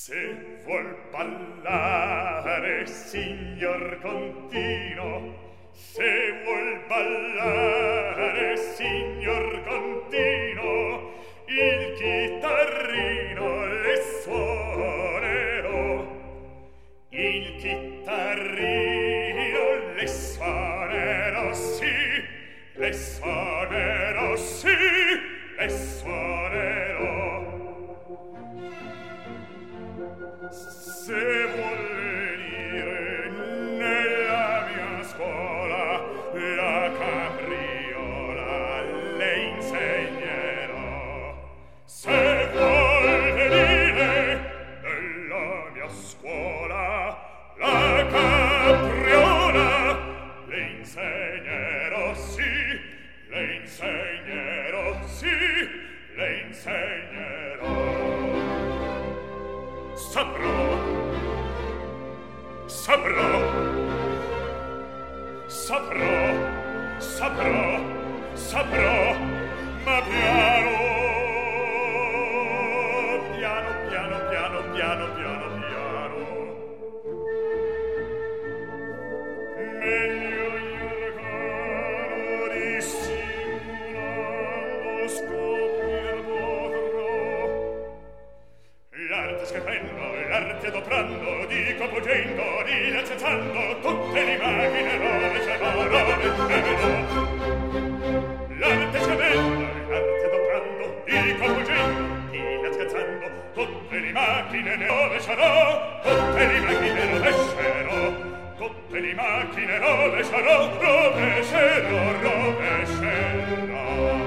Se vuol ballare, signor Contino, se vuol ballare, signor Contino, il chitarrino le suonerò, il chitarrino le suonerò, sì, le suonerò, sì, le suonerò. Se vuol venire nella mia scuola la capriola le insegnerò. Se vuol venire nella mia scuola la capriola le insegnerò, sì, le insegnerò, sì, le insegnerò. Saprò, saprò, saprò, saprò, saprò, ma piano, piano, piano, piano, piano, piano, piano. Meglio il caro dissimulando scoprir potrò. L'arte scrivendo, l'arte adoprando, dico fuggendo, rilacezzando, tutte le macchine rovecerò, rovecerò. L'arte scrivendo, l'arte adoprando, dico fuggendo, rilacezzando, tutte le macchine ne rovecerò, tutte le macchine rovescerò, tutte le macchine rovecerò, rovecerò, rovecerò.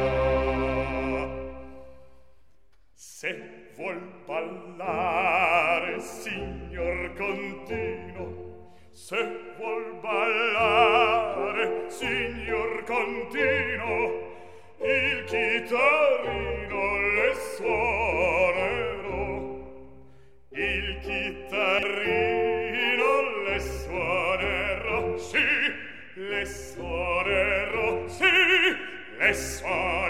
Se vuol ballare, signor Contino, se vuol ballare, signor Contino, il chitarrino le suonerò, il chitarrino le suonerò, sì, le suonerò, sì, le suonerò.